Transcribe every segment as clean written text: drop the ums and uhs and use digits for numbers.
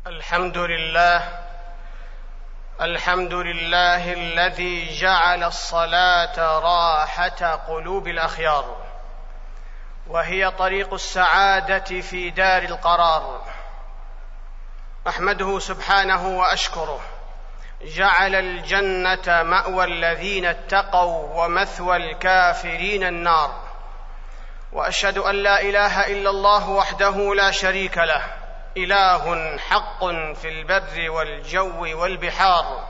الحمد لله الذي جعل الصلاة راحة قلوب الأخيار، وهي طريق السعادة في دار القرار. أحمده سبحانه وأشكره، جعل الجنة مأوى الذين اتقوا ومثوى الكافرين النار. وأشهد أن لا إله إلا الله وحده لا شريك له، إله حق في البر والجو والبحار.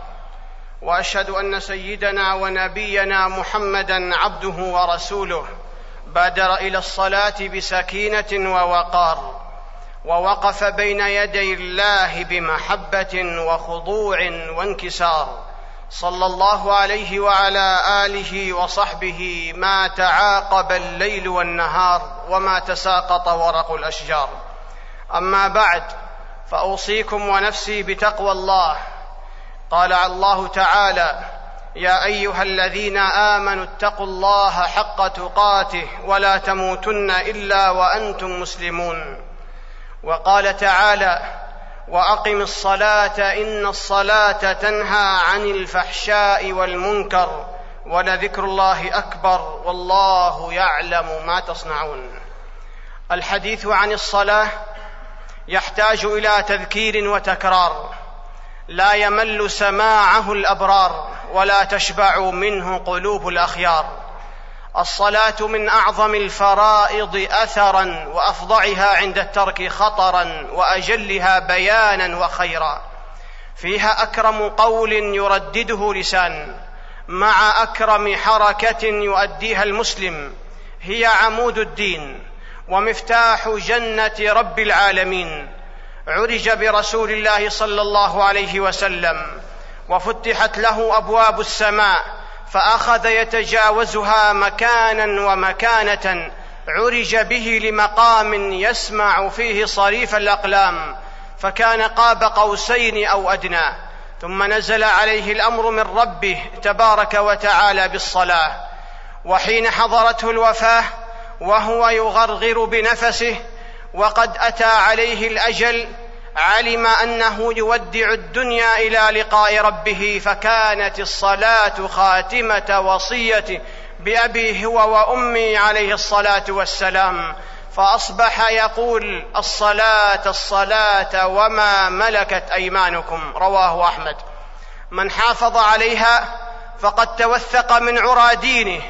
وأشهد أن سيدنا ونبينا محمدًا عبده ورسوله، بادر إلى الصلاة بسكينة ووقار، ووقف بين يدي الله بمحبة وخضوع وانكسار. صلى الله عليه وعلى آله وصحبه ما تعاقب الليل والنهار، وما تساقط ورق الأشجار. أما بعد، فأوصيكم ونفسي بتقوى الله. قال الله تعالى: يا أيها الذين آمنوا اتقوا الله حق تقاته ولا تموتن إلا وأنتم مسلمون. وقال تعالى: وأقم الصلاة إن الصلاة تنهى عن الفحشاء والمنكر ولذكر الله أكبر والله يعلم ما تصنعون. الحديث عن الصلاة يحتاج إلى تذكير وتكرار، لا يمل سماعه الأبرار ولا تشبع منه قلوب الأخيار. الصلاة من أعظم الفرائض أثرا، وأفظعها عند الترك خطرا، وأجلها بيانا وخيرا. فيها أكرم قول يردده لسان، مع أكرم حركة يؤديها المسلم. هي عمود الدين ومفتاح جنة رب العالمين. عرج برسول الله صلى الله عليه وسلم، وفتحت له أبواب السماء، فأخذ يتجاوزها مكانا ومكانة. عرج به لمقام يسمع فيه صريف الأقلام، فكان قاب قوسين أو أدنى. ثم نزل عليه الأمر من ربه تبارك وتعالى بالصلاة. وحين حضرته الوفاة وهو يغرغر بنفسه وقد أتى عليه الأجل، علم أنه يودع الدنيا إلى لقاء ربه، فكانت الصلاة خاتمة وصية بأبي هو وأمي عليه الصلاة والسلام. فأصبح يقول: الصلاة الصلاة وما ملكت أيمانكم. رواه أحمد. من حافظ عليها فقد توثق من عرى دينه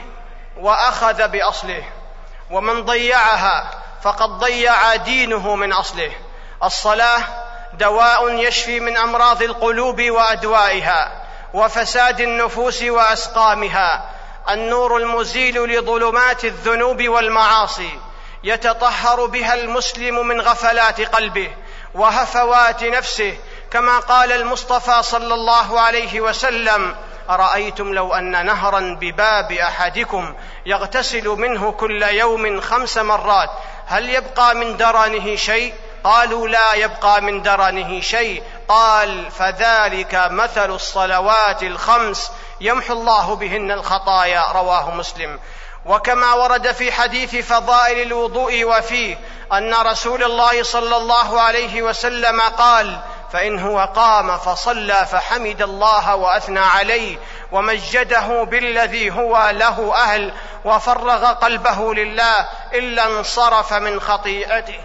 وأخذ بأصله، ومن ضيعها فقد ضيع دينه من أصله. الصلاة دواء يشفي من أمراض القلوب وأدوائها، وفساد النفوس وأسقامها. النور المزيل لظلمات الذنوب والمعاصي، يتطهر بها المسلم من غفلات قلبه وهفوات نفسه، كما قال المصطفى صلى الله عليه وسلم: أرأيتم لو أن نهرا بباب أحدكم يغتسل منه كل يوم 5 مرات، هل يبقى من درنه شيء؟ قالوا: لا يبقى من درنه شيء. قال: فذلك مثل الصلوات ال5 يمحو الله بهن الخطايا. رواه مسلم. وكما ورد في حديث فضائل الوضوء وفيه أن رسول الله صلى الله عليه وسلم قال: فإن هو قام فصلى فحمد الله وأثنى عليه ومجده بالذي هو له أهل، وفرغ قلبه لله، إلا انصرف من خطيئته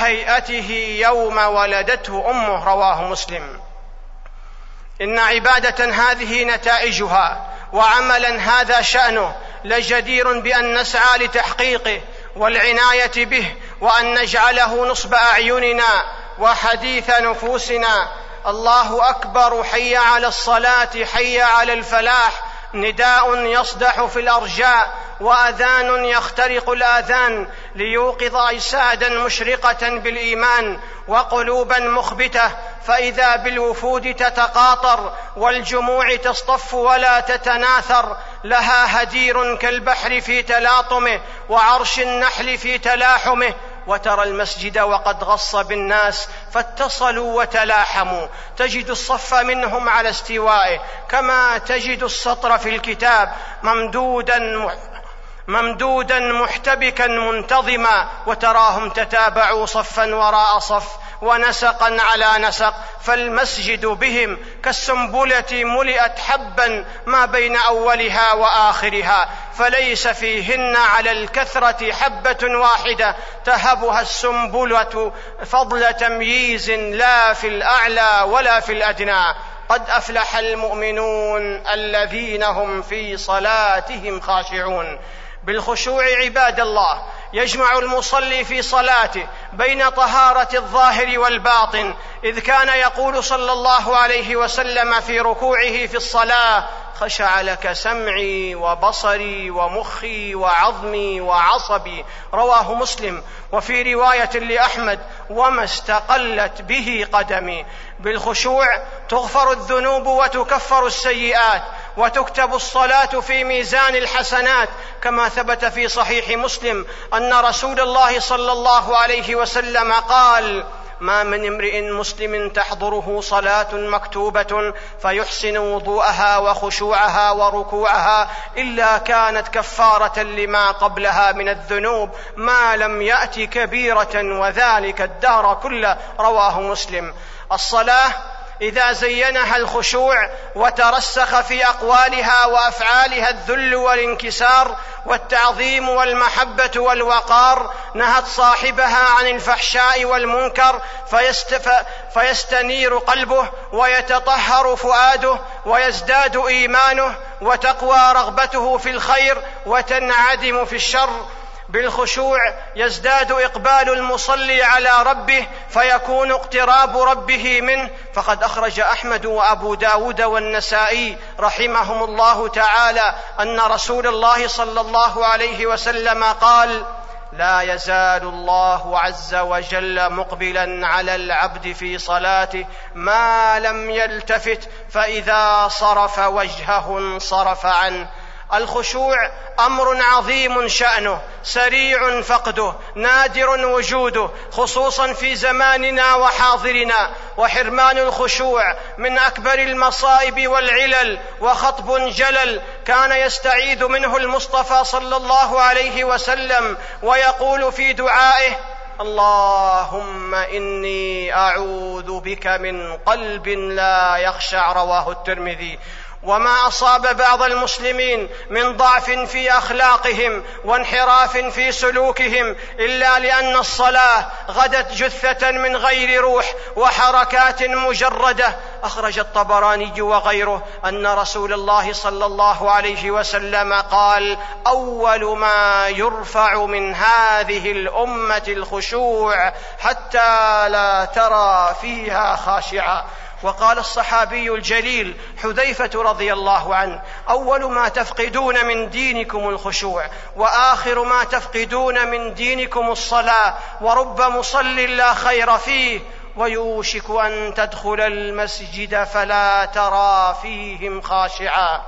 كهيئته يوم ولدته أمه. رواه مسلم. إن عبادة هذه نتائجها، وعملا هذا شأنه، لجدير بأن نسعى لتحقيقه والعناية به، وأن نجعله نصب أعيننا وحديث نفوسنا. الله أكبر، حي على الصلاة، حي على الفلاح. نداء يصدح في الأرجاء، وأذان يخترق الآذان، ليوقظ أجسادا مشرقة بالإيمان وقلوبا مخبتة. فإذا بالوفود تتقاطر والجموع تصطف ولا تتناثر، لها هدير كالبحر في تلاطمه وعرش النحل في تلاحمه. وترى المسجد وقد غص بالناس فاتصلوا وتلاحموا، تجد الصف منهم على استوائه، كما تجد السطر في الكتاب ممدودا محتبكا منتظما، وتراهم تتابعوا صفا وراء صف، ونسقا على نسق، فالمسجد بهم كالسنبلة ملئت حبا ما بين أولها وآخرها، فليس فيهن على الكثرة حبة واحدة تهبها السنبلة فضل تمييز، لا في الأعلى ولا في الأدنى. قد أفلح المؤمنون الذين هم في صلاتهم خاشعون. بالخشوع عباد الله يجمع المصلي في صلاته بين طهارة الظاهر والباطن، إذ كان يقول صلى الله عليه وسلم في ركوعه في الصلاة: خشع لك سمعي وبصري ومخي وعظمي وعصبي، رواه مسلم. وفي رواية لأحمد: وما استقلت به قدمي. بالخشوع تغفر الذنوب وتكفر السيئات، وتكتب الصلاة في ميزان الحسنات، كما ثبت في صحيح مسلم أن رسول الله صلى الله عليه وسلم قال: ما من امرئ مسلم تحضره صلاة مكتوبة فيحسن وضوءها وخشوعها وركوعها إلا كانت كفارة لما قبلها من الذنوب ما لم يأت كبيرة، وذلك الدهر كله، رواه مسلم. الصلاة إذا زينها الخشوع وترسخ في أقوالها وأفعالها الذل والانكسار والتعظيم والمحبة والوقار، نهت صاحبها عن الفحشاء والمنكر، فيستنير قلبه ويتطهر فؤاده ويزداد إيمانه وتقوى رغبته في الخير وتنعدم في الشر. بالخشوع يزداد إقبال المصلي على ربه، فيكون اقتراب ربه منه. فقد أخرج أحمد وأبو داود والنسائي رحمهم الله تعالى أن رسول الله صلى الله عليه وسلم قال: لا يزال الله عز وجل مقبلا على العبد في صلاته ما لم يلتفت، فإذا صرف وجهه انصرف عنه. الخشوع أمر عظيم شأنه، سريع فقده، نادر وجوده، خصوصا في زماننا وحاضرنا. وحرمان الخشوع من أكبر المصائب والعلل، وخطب جلل كان يستعيذ منه المصطفى صلى الله عليه وسلم ويقول في دعائه: اللهم إني أعوذ بك من قلب لا يخشع، رواه الترمذي. وما أصاب بعض المسلمين من ضعف في أخلاقهم وانحراف في سلوكهم إلا لأن الصلاة غدت جثة من غير روح وحركات مجردة. أخرج الطبراني وغيره أن رسول الله صلى الله عليه وسلم قال: أول ما يرفع من هذه الأمة الخشوع حتى لا ترى فيها خاشعا. وقال الصحابي الجليل حذيفة رضي الله عنه: أول ما تفقدون من دينكم الخشوع، وآخر ما تفقدون من دينكم الصلاة، ورب مصل لا خير فيه، ويوشك أن تدخل المسجد فلا ترى فيهم خاشعا.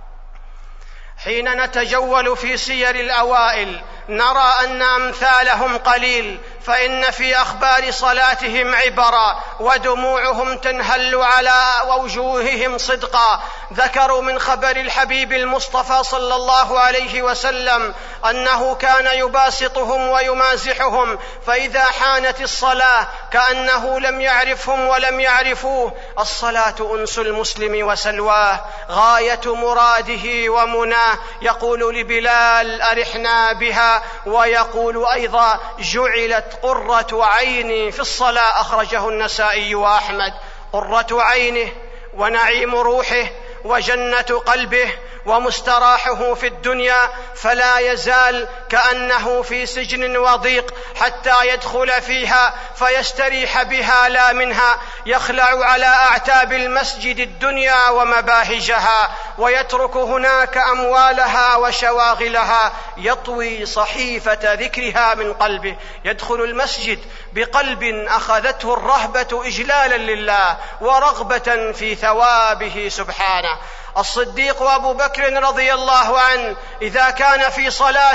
حين نتجول في سير الأوائل نرى أن أمثالهم قليل، فإن في أخبار صلاتهم عبرا، ودموعهم تنهل على وجوههم صدقا. ذكروا من خبر الحبيب المصطفى صلى الله عليه وسلم أنه كان يباسطهم ويمازحهم، فإذا حانت الصلاة كأنه لم يعرفهم ولم يعرفوه. الصلاة أنس المسلم وسلواه، غاية مراده ومناه. يقول لبلال: أرحنا بها. ويقول أيضا: جعلت قرة عيني في الصلاة. أخرجه النسائي وأحمد. قرة عينه ونعيم روحه وجنة قلبه ومستراحه في الدنيا، فلا يزال كأنه في سجن وضيق حتى يدخل فيها فيستريح بها لا منها. يخلع على أعتاب المسجد الدنيا ومباهجها، ويترك هناك أموالها وشواغلها، يطوي صحيفة ذكرها من قلبه. يدخل المسجد بقلب أخذته الرهبة إجلالا لله ورغبة في ثوابه سبحانه. الصديق أبو بكر رضي الله عنه إذا كان في صلاته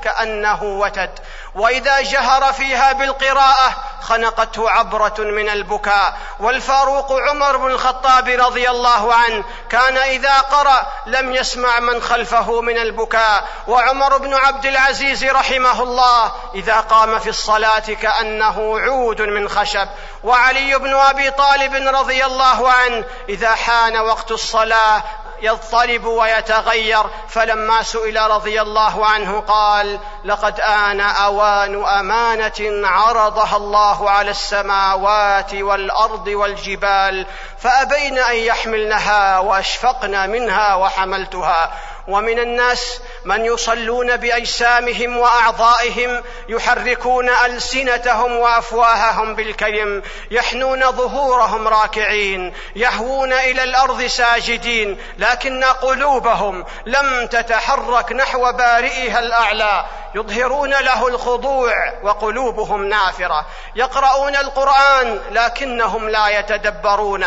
كأنه وتد، وإذا جهر فيها بالقراءة خنقته عبرة من البكاء. والفاروق عمر بن الخطاب رضي الله عنه كان إذا قرأ لم يسمع من خلفه من البكاء. وعمر بن عبد العزيز رحمه الله إذا قام في الصلاة كأنه عود من خشب. وعلي بن أبي طالب رضي الله عنه إذا حان وقت الصلاة يضطرب ويتغير، فلما سئل رضي الله عنه قال: لقد آن أوان أمانة عرضها الله على السماوات والأرض والجبال فأبين أن يحملنها وأشفقن منها وحملتها. ومن الناس من يصلون بأجسامهم وأعضائهم، يحركون ألسنتهم وأفواههم بالكلم، يحنون ظهورهم راكعين، يهوون إلى الأرض ساجدين، لكن قلوبهم لم تتحرك نحو بارئها الأعلى، يظهرون له الخضوع وقلوبهم نافرة، يقرؤون القرآن لكنهم لا يتدبرونه،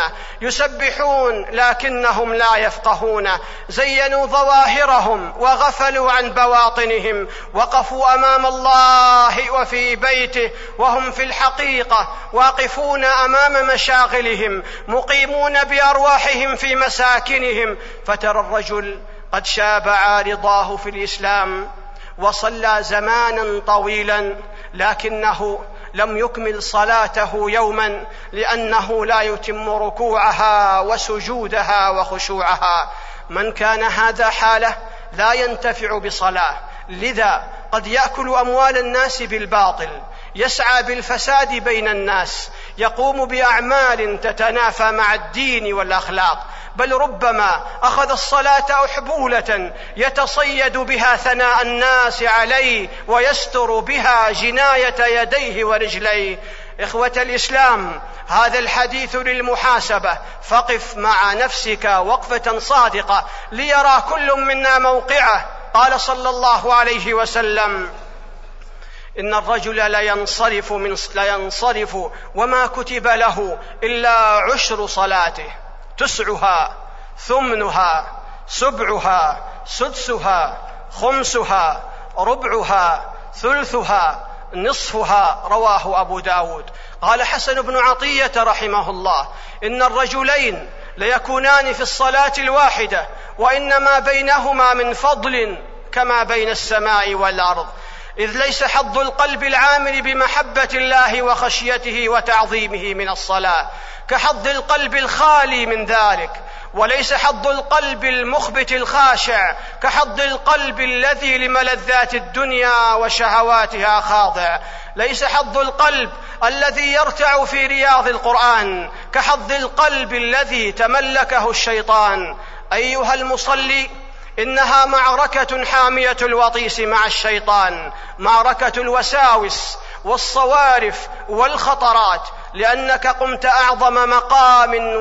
يسبحون لكنهم لا يفقهونه، زينوا ظواهرهم وغفلوا عن بواطنهم، وقفوا أمام الله وفي بيته وهم في الحقيقة واقفون أمام مشاغلهم، مقيمون بأرواحهم في مساكنهم. فترى الرجل قد شاب عارضاه في الإسلام وصلى زمانا طويلا لكنه لم يكمل صلاته يوما، لأنه لا يتم ركوعها وسجودها وخشوعها. من كان هذا حاله لا ينتفع بصلاة، لذا قد يأكل أموال الناس بالباطل، يسعى بالفساد بين الناس، يقوم بأعمال تتنافى مع الدين والأخلاق، بل ربما أخذ الصلاة أحبولة يتصيد بها ثناء الناس عليه ويستر بها جناية يديه ورجليه. إخوة الإسلام، هذا الحديث للمحاسبة، فقف مع نفسك وقفة صادقة ليرى كل منا موقعه. قال صلى الله عليه وسلم: إن الرجل لينصرف وما كتب له إلا عشر صلاته، تسعها، ثمنها، سبعها، سدسها، خمسها، ربعها، ثلثها، نصفها. رواه أبو داود. قال حسن بن عطية رحمه الله: إن الرجلين ليكونان في الصلاة الواحدة وإنما بينهما من فضل كما بين السماء والأرض، إذ ليس حظ القلب العامل بمحبة الله وخشيته وتعظيمه من الصلاة كحظ القلب الخالي من ذلك، وليس حظ القلب المخبت الخاشع كحظ القلب الذي لملذات الدنيا وشهواتها خاضع، ليس حظ القلب الذي يرتع في رياض القرآن كحظ القلب الذي تملكه الشيطان. أيها المصلي، إنها معركة حامية الوطيس مع الشيطان، معركة الوساوس والصوارف والخطرات، لأنك قمت أعظم مقام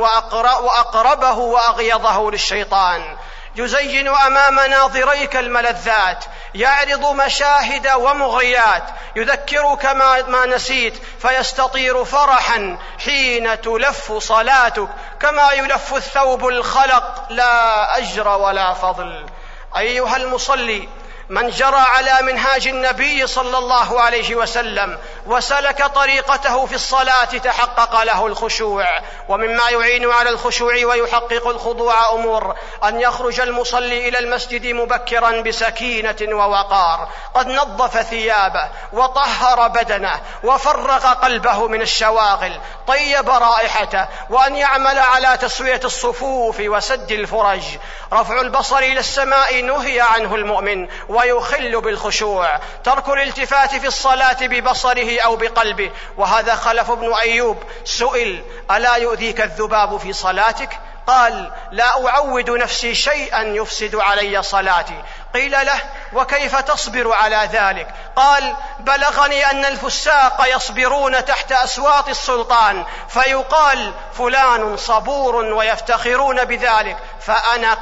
وأقربه وأغيضه للشيطان. يزين أمام ناظريك الملذات، يعرض مشاهد ومغريات، يذكرك ما نسيت، فيستطير فرحا حين تلف صلاتك كما يلف الثوب الخلق، لا أجر ولا فضل. أيها المصلي، من جرى على منهاج النبي صلى الله عليه وسلم وسلك طريقته في الصلاة تحقق له الخشوع. ومما يعين على الخشوع ويحقق الخضوع أمور: أن يخرج المصلي إلى المسجد مبكرا بسكينة ووقار، قد نظف ثيابه وطهر بدنه وفرغ قلبه من الشواغل، طيب رائحته، وأن يعمل على تسوية الصفوف وسد الفرج. رفع البصر إلى السماء نهي عنه المؤمن ويخل بالخشوع، ترك الالتفات في الصلاة ببصره أو بقلبه. وهذا خلف بن أيوب سئل: ألا يؤذيك الذباب في صلاتك؟ قال: لا أعود نفسي شيئا يفسد علي صلاتي. قيل له: وكيف تصبر على ذلك؟ قال: بلغني أن الفساق يصبرون تحت أسواط السلطان، فيقال فلان صبور ويفتخرون بذلك، فأنا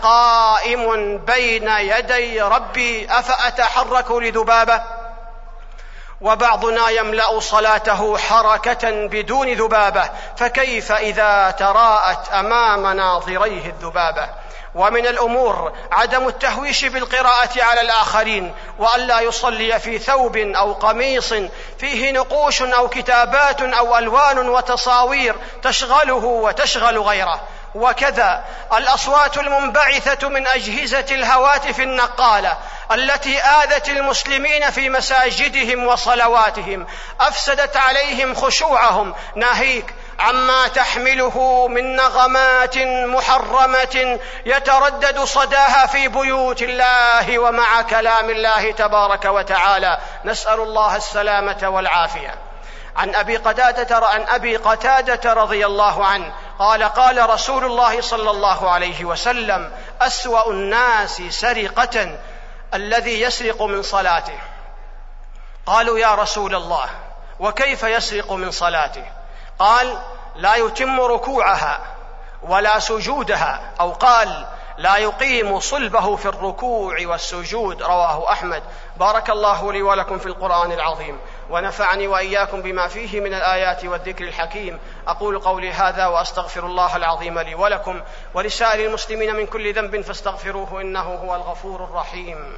قائم بين يدي ربي أفأتحرك لذبابة؟ وبعضنا يملأ صلاته حركة بدون ذبابة، فكيف إذا تراءت أمام ناظريه الذبابة؟ ومن الأمور عدم التهويش بالقراءة على الآخرين، وألا يصلي في ثوب أو قميص فيه نقوش أو كتابات أو ألوان وتصاوير تشغله وتشغل غيره. وكذا الأصوات المنبعثة من أجهزة الهواتف النقالة التي آذت المسلمين في مساجدهم وصلواتهم أفسدت عليهم خشوعهم، ناهيك عما تحمله من نغمات محرمة يتردد صداها في بيوت الله ومع كلام الله تبارك وتعالى، نسأل الله السلامة والعافية. عن أبي قتادة رضي الله عنه قال: قال رسول الله صلى الله عليه وسلم: أسوأ الناس سرقة الذي يسرق من صلاته. قالوا: يا رسول الله، وكيف يسرق من صلاته؟ قال: لا يتم ركوعها ولا سجودها، أو قال: لا يقيم صلبه في الركوع والسجود. رواه أحمد. بارك الله لي ولكم في القرآن العظيم، ونفعني وإياكم بما فيه من الآيات والذكر الحكيم. أقول قولي هذا وأستغفر الله العظيم لي ولكم ولسائر المسلمين من كل ذنب فاستغفروه إنه هو الغفور الرحيم.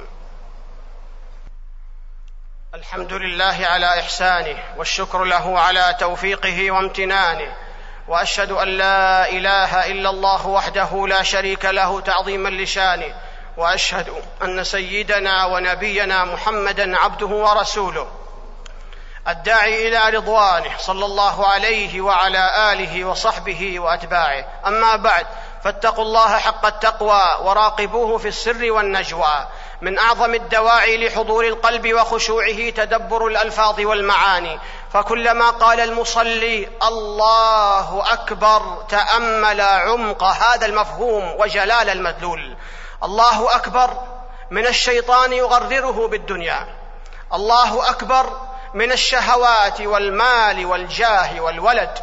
الحمد لله على إحسانه، والشكر له على توفيقه وامتنانه، وأشهد أن لا إله إلا الله وحده لا شريك له تعظيما لشانه، وأشهد أن سيدنا ونبينا محمدا عبده ورسوله الداعي إلى رضوانه صلى الله عليه وعلى آله وصحبه وأتباعه. أما بعد، فاتقوا الله حق التقوى وراقبوه في السر والنجوى. من أعظم الدواعي لحضور القلب وخشوعه تدبر الألفاظ والمعاني، فكلما قال المصلي الله أكبر تأمل عمق هذا المفهوم وجلال المدلول. الله أكبر من الشيطان يغرره بالدنيا، الله أكبر من الشهوات والمال والجاه والولد.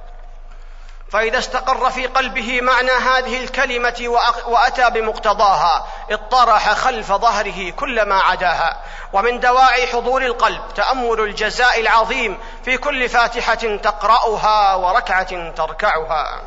فإذا استقر في قلبه معنى هذه الكلمة وأتى بمقتضاها اطرح خلف ظهره كل ما عداها. ومن دواعي حضور القلب تأمل الجزاء العظيم في كل فاتحة تقرأها وركعة تركعها.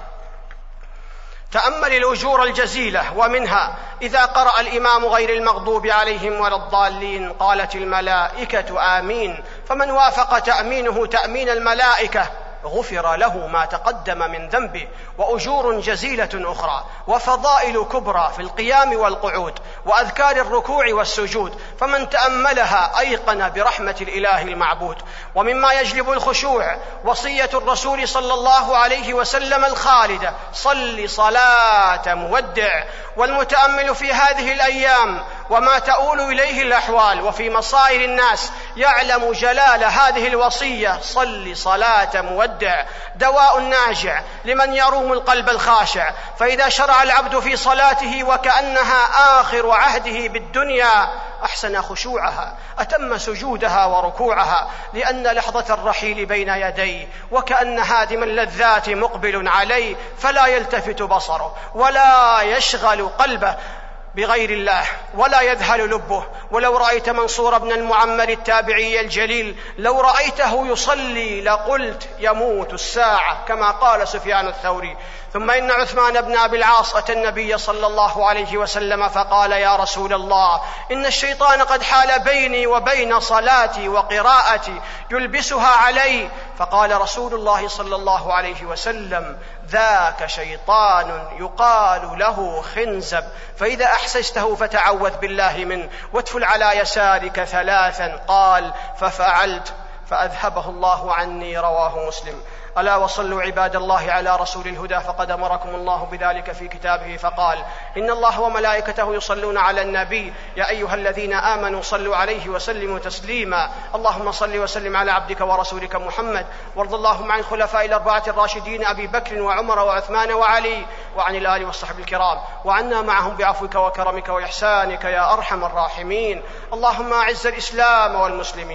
تأمل الأجور الجزيلة، ومنها إذا قرأ الإمام غير المغضوب عليهم ولا الضالين قالت الملائكة آمين، فمن وافق تأمينه تأمين الملائكة غفر له ما تقدم من ذنبه. وأجور جزيلة أخرى وفضائل كبرى في القيام والقعود وأذكار الركوع والسجود، فمن تأملها أيقن برحمة الإله المعبود. ومما يجلب الخشوع وصية الرسول صلى الله عليه وسلم الخالدة: صل صلاة مودع. والمتأمل في هذه الأيام وما تؤول إليه الأحوال وفي مصائر الناس يعلم جلال هذه الوصية: صل صلاة مودع، دواء ناجع لمن يروم القلب الخاشع. فإذا شرع العبد في صلاته وكأنها آخر عهده بالدنيا أحسن خشوعها، أتم سجودها وركوعها، لأن لحظة الرحيل بين يديه، وكأن هادم اللذات مقبل عليه، فلا يلتفت بصره ولا يشغل قلبه بغير الله ولا يذهل لبه. ولو رأيت منصور بن المعمر التابعي الجليل، لو رأيته يصلي لقلت يموت الساعة، كما قال سفيان الثوري. ثم إن عثمان بن أبي العاص أتى النبي صلى الله عليه وسلم فقال: يا رسول الله، إن الشيطان قد حال بيني وبين صلاتي وقراءتي يلبسها علي. فقال رسول الله صلى الله عليه وسلم: ذاك شيطان يقال له خنزب، فإذا أحسسته فتعوذ بالله منه وادفل على يسارك 3. قال: ففعلت فأذهبه الله عني. رواه مسلم. ألا وصلوا عباد الله على رسول الهدى، فقد أمركم الله بذلك في كتابه فقال: إن الله وملائكته يصلون على النبي يا أيها الذين آمنوا صلوا عليه وسلموا تسليما. اللهم صل وسلم على عبدك ورسولك محمد، وارض اللهم عن خلفاء الأربعة الراشدين أبي بكر وعمر وعثمان وعلي، وعن الآل والصحب الكرام، وعنا معهم بعفوك وكرمك وإحسانك يا أرحم الراحمين. اللهم أعز الإسلام والمسلمين،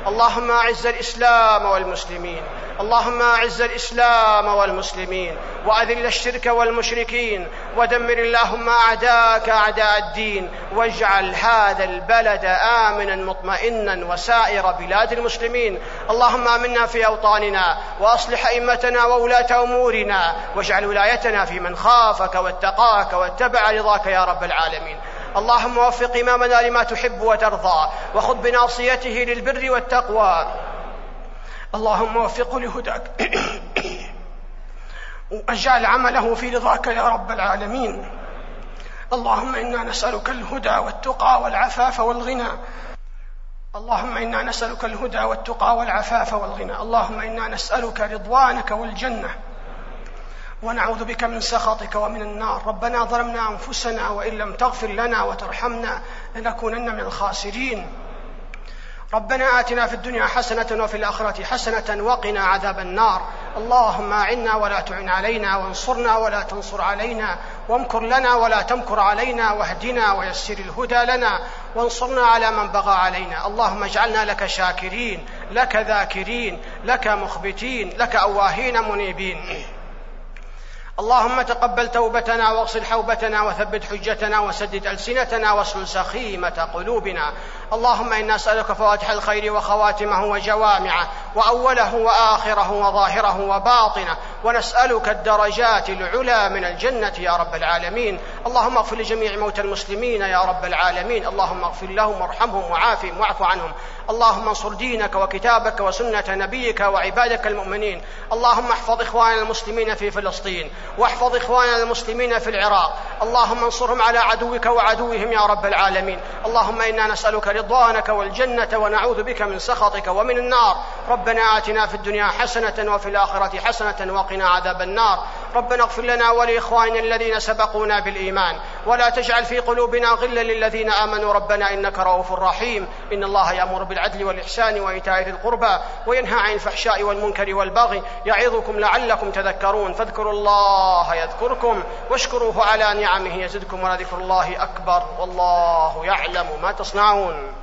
اللهم أعز الإسلام والمسلمين، اللهم أعز الإسلام والمسلمين، وأذل الشرك والمشركين، ودمر اللهم أعداءك أعداء الدين، واجعل هذا البلد آمنا مطمئنا وسائر بلاد المسلمين. اللهم آمنا في أوطاننا، وأصلح أئمتنا وولاة أمورنا، واجعل ولايتنا في من خافك واتقاك واتبع رضاك يا رب العالمين. اللهم وفق إمامنا لما تحب وترضى، وخذ بناصيته للبر والتقوى. اللهم وفقه لهداك واجعل عمله في رضاك يا رب العالمين. اللهم إنا نسألك الهدى والتقى والعفاف والغنى. اللهم إنا نسألك الهدى والتقى والعفاف والغنى. اللهم إنا نسألك رضوانك والجنة، ونعوذ بك من سخطك ومن النار. ربنا ظلمنا أنفسنا، وإن لم تغفر لنا وترحمنا لنكونن من الخاسرين. ربنا آتنا في الدنيا حسنة وفي الآخرة حسنة وقنا عذاب النار. اللهم أعنا ولا تعن علينا، وانصرنا ولا تنصر علينا، وامكر لنا ولا تمكر علينا، واهدنا ويسر الهدى لنا، وانصرنا على من بغى علينا. اللهم اجعلنا لك شاكرين، لك ذاكرين، لك مخبتين، لك أواهين منيبين. اللهم تقبل توبتنا، واغسل حوبتنا، وثبت حجتنا، وسدد ألسنتنا، واسلل سخيمة قلوبنا. اللهم إنا نسألك فواتح الخير وخواتمه وجوامعه، وأوله وآخره وظاهره وباطنه، ونسألك الدرجات العلى من الجنة يا رب العالمين. اللهم اغفر لجميع موتى المسلمين يا رب العالمين. اللهم اغفر لهم وارحمهم وعافهم واعف عنهم. اللهم انصر دينك وكتابك وسنة نبيك وعبادك المؤمنين. اللهم احفظ إخواننا المسلمين في فلسطين، واحفظ إخواننا المسلمين في العراق. اللهم انصرهم على عدوك وعدوهم يا رب العالمين. اللهم إنا نسألك رضوانك والجنة، ونعوذ بك من سخطك ومن النار. ربنا آتنا في الدنيا حسنة وفي الآخرة حسنة وقنا عذاب النار. ربنا اغفر لنا ولإخواننا الذين سبقونا بالإيمان، ولا تجعل في قلوبنا غلا للذين آمنوا ربنا إنك رؤوف رحيم. إن الله يأمر بالعدل والإحسان وإيتاء ذي القربى، وينهى عن الفحشاء والمنكر والبغي، يعظكم لعلكم تذكرون. فاذكروا الله يذكركم، واشكروه على نعمه يزدكم، ولذكر الله أكبر، والله يعلم ما تصنعون.